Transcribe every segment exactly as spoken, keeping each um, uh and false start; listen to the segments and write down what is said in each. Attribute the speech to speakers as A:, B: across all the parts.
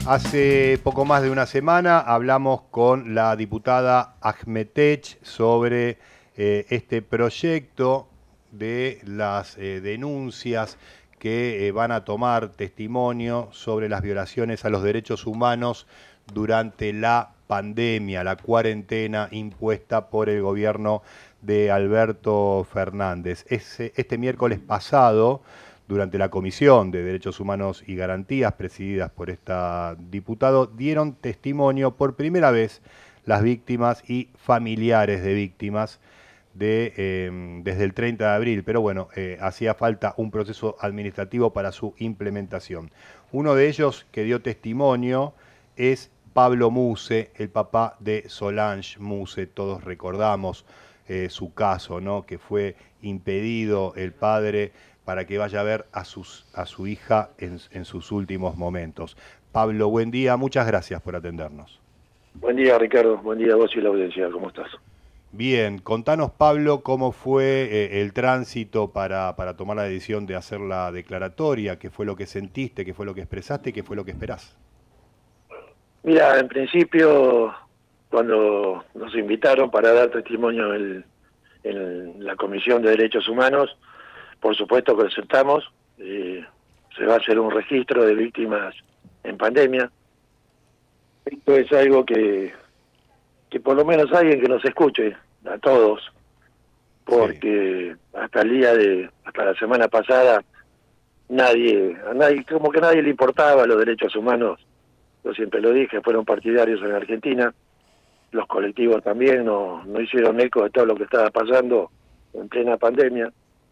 A: Hace poco más de una semana hablamos con la diputada Ahmetech sobre eh, este proyecto de las eh, denuncias que eh, van a tomar testimonio sobre las violaciones a los derechos humanos durante la pandemia, la cuarentena impuesta por el gobierno de Alberto Fernández. Ese, este miércoles pasado, durante la Comisión de Derechos Humanos y Garantías, presidida por esta diputado, dieron testimonio por primera vez las víctimas y familiares de víctimas de, eh, desde el treinta de abril, pero bueno, eh, hacía falta un proceso administrativo para su implementación. Uno de ellos que dio testimonio es Pablo Muse, el papá de Solange Muse. Todos recordamos eh, su caso, ¿no? Que fue impedido el padre para que vaya a ver a, sus, a su hija en, en sus últimos momentos. Pablo, buen día, muchas gracias por atendernos.
B: Buen día, Ricardo, buen día a vos y la audiencia, ¿cómo estás?
A: Bien, contanos, Pablo, cómo fue eh, el tránsito para, para tomar la decisión de hacer la declaratoria, qué fue lo que sentiste, qué fue lo que expresaste, qué fue lo que esperás.
B: Mira, en principio, cuando nos invitaron para dar testimonio en, en la Comisión de Derechos Humanos, por supuesto que aceptamos, eh, se va a hacer un registro de víctimas en pandemia. Esto es algo que, que por lo menos alguien que nos escuche, a todos, porque sí. hasta el día de, hasta la semana pasada, nadie, a nadie, como que a nadie le importaba los derechos humanos. Yo siempre lo dije, fueron partidarios en Argentina, los colectivos también no, no hicieron eco de todo lo que estaba pasando en plena pandemia.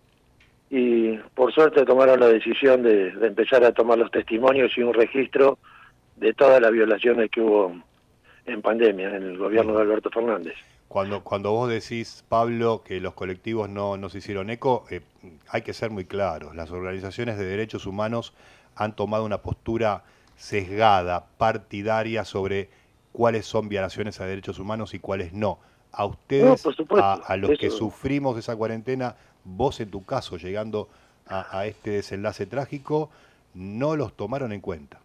B: Y por suerte tomaron la decisión de, de empezar a tomar los testimonios y un registro de todas las violaciones que hubo en pandemia en el gobierno de Alberto Fernández.
A: Cuando, cuando vos decís, Pablo, que los colectivos no, no se hicieron eco, eh, hay que ser muy claros. Las organizaciones de derechos humanos han tomado una postura sesgada, partidaria sobre cuáles son violaciones a derechos humanos y cuáles no. A ustedes,
B: no,
A: a, a los
B: eso...
A: que sufrimos esa cuarentena, vos en tu caso, llegando a, a este desenlace trágico, no los tomaron en cuenta.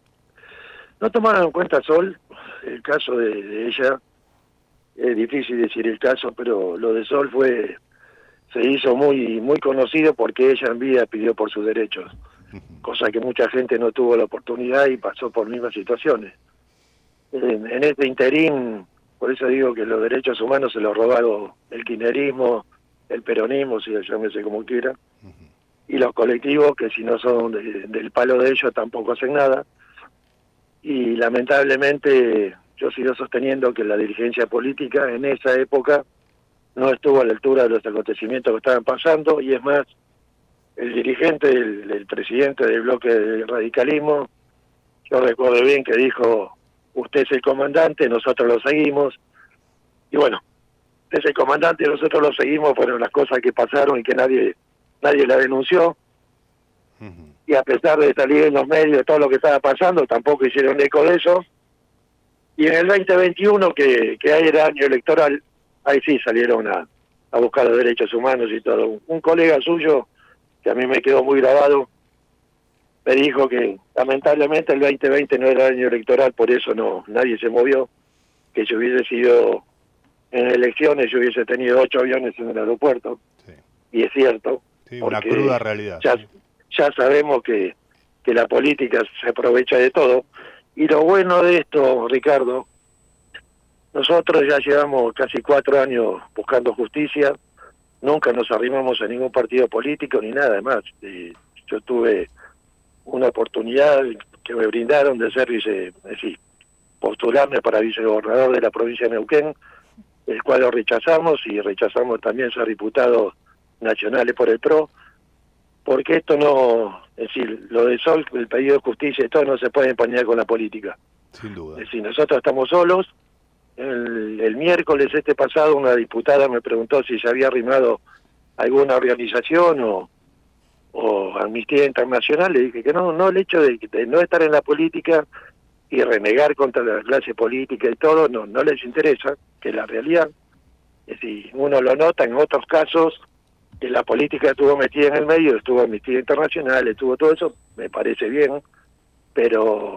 B: No tomaron en cuenta, Sol, el caso de, de ella. Es difícil decir el caso, pero lo de Sol fue se hizo muy muy conocido porque ella en vida pidió por sus derechos, cosa que mucha gente no tuvo la oportunidad y pasó por mismas situaciones. En, en este interín, por eso digo que los derechos humanos se los robaron el kirchnerismo, el peronismo, si llámese como quiera, y los colectivos que si no son de, del palo de ellos tampoco hacen nada. Y lamentablemente yo sigo sosteniendo que la dirigencia política en esa época no estuvo a la altura de los acontecimientos que estaban pasando, y es más, el dirigente, el, el presidente del bloque del radicalismo, yo recuerdo bien que dijo, usted es el comandante, nosotros lo seguimos, y bueno, usted es el comandante, nosotros lo seguimos, fueron las cosas que pasaron y que nadie nadie la denunció, uh-huh. Y a pesar de salir en los medios de todo lo que estaba pasando, tampoco hicieron eco de eso. Y en el veinte veintiuno, que, que ahí era año electoral, ahí sí salieron a, a buscar los derechos humanos y todo. Un, un colega suyo, que a mí me quedó muy grabado, me dijo que lamentablemente el veinte veinte no era año electoral, por eso no nadie se movió, que si hubiese sido en elecciones yo hubiese tenido ocho aviones en el aeropuerto, sí. Y es cierto.
A: Sí, una cruda realidad.
B: Ya,
A: sí.
B: ya sabemos que, que la política se aprovecha de todo. Y lo bueno de esto, Ricardo, nosotros ya llevamos casi cuatro años buscando justicia, nunca nos arrimamos a ningún partido político ni nada más. Y yo tuve una oportunidad que me brindaron de ser vice, es decir, postularme para vicegobernador de la provincia de Neuquén, el cual lo rechazamos, y rechazamos también ser diputados nacionales por el P R O, porque esto no, es decir, lo de Sol, el pedido de justicia y todo no se puede empañar con la política.
A: Sin duda.
B: Es decir, nosotros estamos solos. El, el miércoles este pasado una diputada me preguntó si se había arrimado alguna organización o, o Amnistía Internacional. Le dije que no, no, el hecho de, de no estar en la política y renegar contra la clase política y todo, no, no les interesa, que es la realidad. Es decir, uno lo nota en otros casos, que la política estuvo metida en el medio, estuvo Amnistía Internacional, estuvo todo eso, me parece bien, pero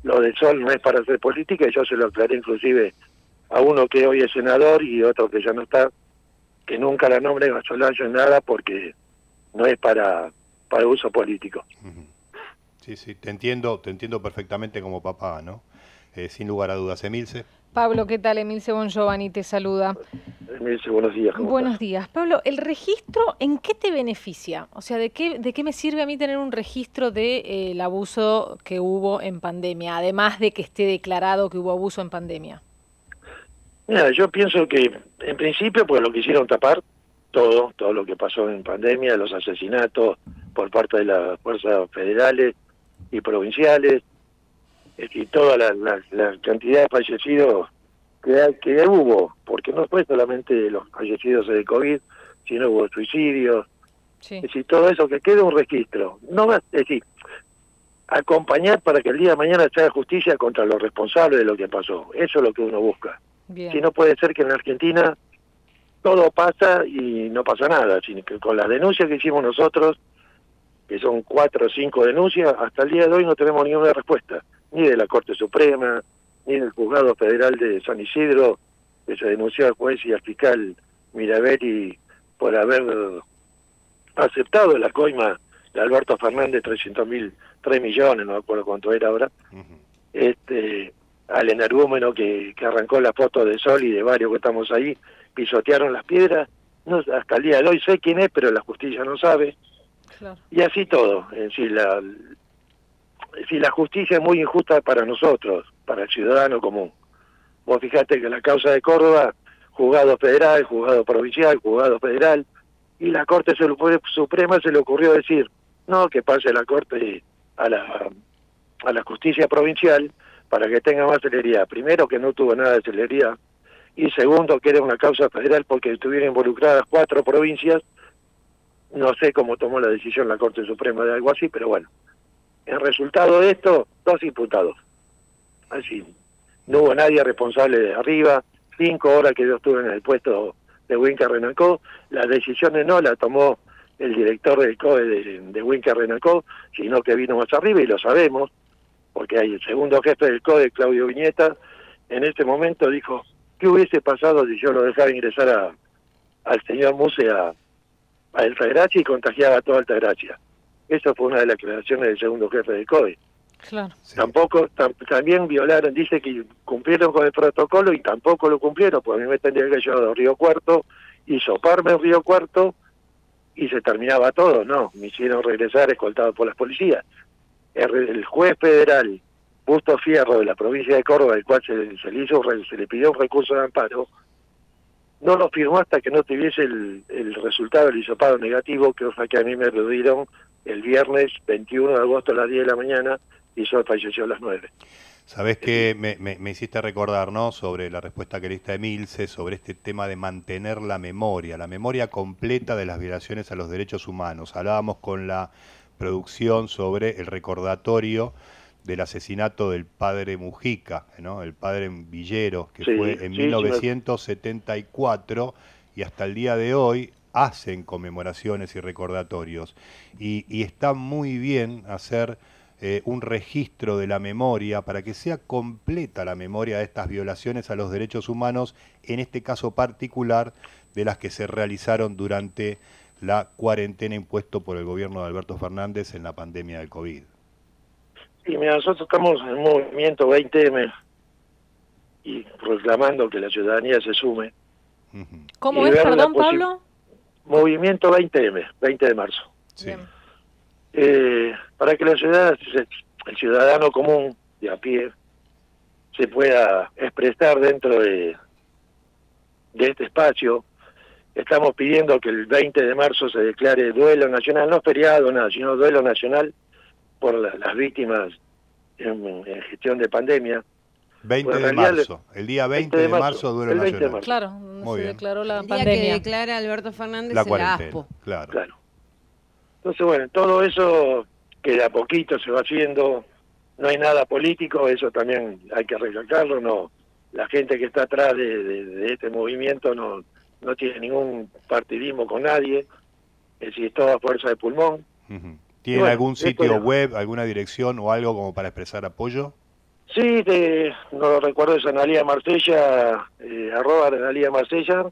B: lo del Sol no es para hacer política, y yo se lo aclaré inclusive a uno que hoy es senador y otro que ya no está, que nunca la nombren a Solayo en nada porque no es para, para uso político.
A: Uh-huh. Sí, sí, te entiendo, te entiendo perfectamente como papá, ¿no? Eh, sin lugar a dudas. Emilce.
C: Pablo, ¿qué tal? Emilce Bongiovanni te saluda.
B: Emilce, buenos días. ¿Cómo
C: Buenos
B: estás?
C: días. Pablo, ¿el registro en qué te beneficia? O sea, ¿de qué, de qué me sirve a mí tener un registro del de, eh, abuso que hubo en pandemia, además de que esté declarado que hubo abuso en pandemia?
B: Mira, yo pienso que en principio pues lo quisieron tapar todo, todo lo que pasó en pandemia, los asesinatos por parte de las fuerzas federales y provinciales, y toda la, la, la cantidad de fallecidos que, hay, que hubo, porque no fue solamente los fallecidos de COVID, sino hubo suicidios,
C: sí.
B: Es decir, todo eso, que quede un registro, no va, es decir, acompañar para que el día de mañana se haga justicia contra los responsables de lo que pasó, eso es lo que uno busca.
C: Bien.
B: Si no puede ser que en Argentina todo pasa y no pasa nada, sino que con las denuncias que hicimos nosotros, que son cuatro o cinco denuncias, hasta el día de hoy no tenemos ninguna respuesta, ni de la Corte Suprema, ni del Juzgado Federal de San Isidro, que se denunció al juez y al fiscal Mirabelli por haber aceptado la coima de Alberto Fernández, trescientos mil, tres millones, no me acuerdo cuánto era ahora, uh-huh. este al energúmeno que, que arrancó la foto de Sol y de varios que estamos ahí, pisotearon las piedras, no, hasta el día de hoy sé quién es, pero la justicia no sabe, claro. Y así todo, en sí, la, si la justicia es muy injusta para nosotros, para el ciudadano común. Vos fijate que la causa de Córdoba, juzgado federal, juzgado provincial, juzgado federal, y la Corte Suprema se le ocurrió decir, no, que pase la Corte a la, a la justicia provincial para que tenga más celeridad. Primero, que no tuvo nada de celeridad, y segundo, que era una causa federal porque estuvieron involucradas cuatro provincias. No sé cómo tomó la decisión la Corte Suprema de algo así, pero bueno. El resultado de esto, dos imputados. Así, no hubo nadie responsable de arriba, cinco horas que yo estuve en el puesto de Winca Renacó, las decisiones no las tomó el director del C O E de, de Winca Renacó, sino que vino más arriba y lo sabemos, porque hay el segundo jefe del C O E, Claudio Viñeta, en este momento dijo, ¿qué hubiese pasado si yo lo dejaba ingresar a, al señor Muse a, a Altagracia y contagiaba a toda Altagracia? Esa fue una de las declaraciones del segundo jefe del C O E.
C: Claro.
B: Sí. Tampoco, tam, también violaron, dice que cumplieron con el protocolo y tampoco lo cumplieron, pues a mí me tendría que llevar a Río Cuarto, hisoparme en Río Cuarto y se terminaba todo, no, me hicieron regresar escoltado por las policías. El, el juez federal, Busto Fierro, de la provincia de Córdoba, el cual se, se, le hizo, se le pidió un recurso de amparo, no lo firmó hasta que no tuviese el, el resultado del hisopado negativo, que fue que a mí me lo dieron el viernes veintiuno de agosto a las diez de la mañana, y Sol falleció a las nueve.
A: Sabés que me, me, me hiciste recordar, ¿no?, sobre la respuesta que le diste a Emilce, sobre este tema de mantener la memoria, la memoria completa de las violaciones a los derechos humanos. Hablábamos con la producción sobre el recordatorio del asesinato del padre Mujica, ¿no?, el padre Villero, que sí, fue en sí, mil novecientos setenta y cuatro, sí, y hasta el día de hoy hacen conmemoraciones y recordatorios. Y, y está muy bien hacer Eh, un registro de la memoria para que sea completa la memoria de estas violaciones a los derechos humanos, en este caso particular de las que se realizaron durante la cuarentena impuesta por el gobierno de Alberto Fernández en la pandemia del COVID.
B: Sí, mira, nosotros estamos en el movimiento veinte eme y reclamando que la ciudadanía se sume.
C: Uh-huh. ¿Cómo es, perdón, Pablo?
B: Movimiento veinte eme, veinte de marzo.
A: Sí.
C: Bien.
B: Eh, para que la ciudad, el ciudadano común de a pie se pueda expresar dentro de, de este espacio. Estamos pidiendo que el veinte de marzo se declare duelo nacional, no feriado, nada, sino duelo nacional por la, las víctimas en, en gestión de pandemia.
A: veinte de marzo, el día veinte de marzo, duelo nacional.
B: De marzo.
C: Claro,
A: Muy
C: se
A: bien.
C: declaró la
D: el
C: pandemia.
D: día que declara Alberto Fernández
A: la
D: en la ASPO.
A: Claro.
B: claro. Entonces, bueno, todo eso que de a poquito se va haciendo, no hay nada político, eso también hay que recalcarlo, no, la gente que está atrás de, de, de este movimiento no, no tiene ningún partidismo con nadie, es decir, es toda fuerza de pulmón.
A: Uh-huh. ¿Tiene
B: bueno,
A: algún sitio
B: ya...
A: web, alguna dirección o algo como para expresar apoyo?
B: Sí, de, no lo recuerdo, es Analía Marsella, eh, arroba Analía Marsella,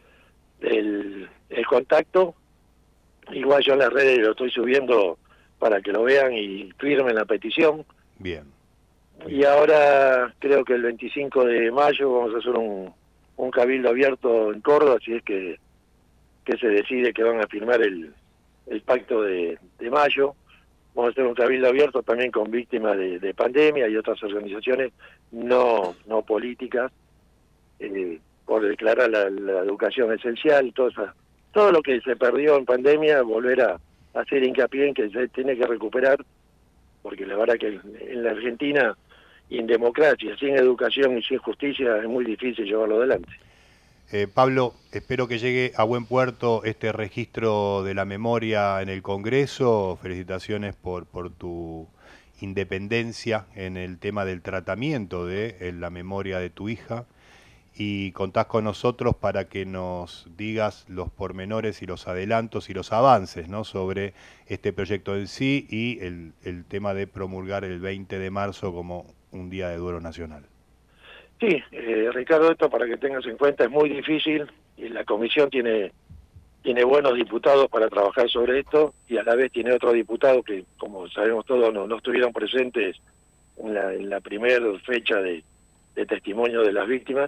B: el, el contacto. Igual yo en las redes lo estoy subiendo para que lo vean y firmen la petición.
A: Bien. Bien.
B: Y ahora creo que el veinticinco de mayo vamos a hacer un, un cabildo abierto en Córdoba, si es que, que se decide que van a firmar el, el pacto de, de mayo. Vamos a hacer un cabildo abierto también con víctimas de, de pandemia y otras organizaciones no no políticas, eh, por declarar la, la educación esencial, todo, esa, todo lo que se perdió en pandemia, volver a, a hacer hincapié en que se tiene que recuperar, porque la verdad que en la Argentina, y en democracia, sin educación y sin justicia, es muy difícil llevarlo adelante.
A: Eh, Pablo, espero que llegue a buen puerto este registro de la memoria en el Congreso. Felicitaciones por, por tu independencia en el tema del tratamiento de en la memoria de tu hija. Y contás con nosotros para que nos digas los pormenores y los adelantos y los avances, ¿no?, sobre este proyecto en sí y el, el tema de promulgar el veinte de marzo como un día de duelo nacional.
B: Sí, eh, Ricardo, esto para que tengas en cuenta es muy difícil y la comisión tiene tiene buenos diputados para trabajar sobre esto y a la vez tiene otros diputados que, como sabemos todos, no, no estuvieron presentes en la, en la primera fecha de, de testimonio de las víctimas,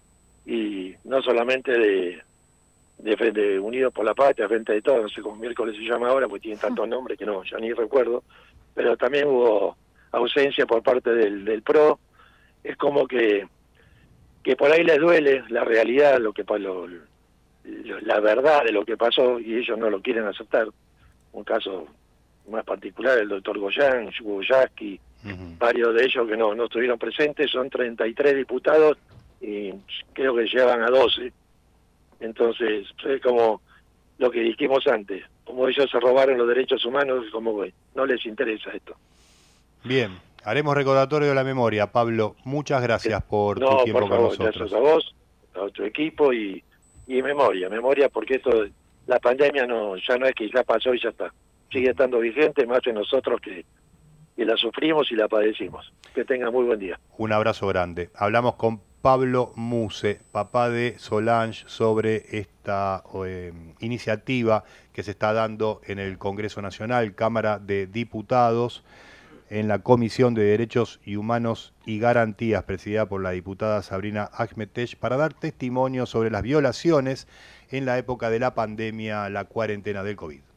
B: y no solamente de, de, de Unidos por la Patria, Frente de Todos, no sé cómo miércoles se llama ahora, porque tienen tantos nombres que no, ya ni recuerdo, pero también hubo ausencia por parte del, del P R O. Es como que que por ahí les duele la realidad, lo que lo, lo, la verdad de lo que pasó, y ellos no lo quieren aceptar. Un caso más particular, el doctor Goyán, Goyaski, uh-huh. varios de ellos que no, no estuvieron presentes, son treinta y tres diputados y creo que llevan a doce. Entonces, es como lo que dijimos antes, como ellos se robaron los derechos humanos, como que no les interesa esto.
A: Bien. Haremos recordatorio de la memoria, Pablo. Muchas gracias por
B: no,
A: tu tiempo
B: por favor,
A: con nosotros.
B: Gracias a vos, a tu equipo y, y memoria, memoria porque esto, la pandemia no ya no es que ya pasó y ya está. Sigue estando vigente, más en nosotros que, que la sufrimos y la padecimos. Que tengan muy buen día.
A: Un abrazo grande. Hablamos con Pablo Muse, papá de Solange, sobre esta eh, iniciativa que se está dando en el Congreso Nacional, Cámara de Diputados, en la Comisión de Derechos y Humanos y Garantías, presidida por la diputada Sabrina Ahmed-Teich, para dar testimonio sobre las violaciones en la época de la pandemia, la cuarentena del COVID.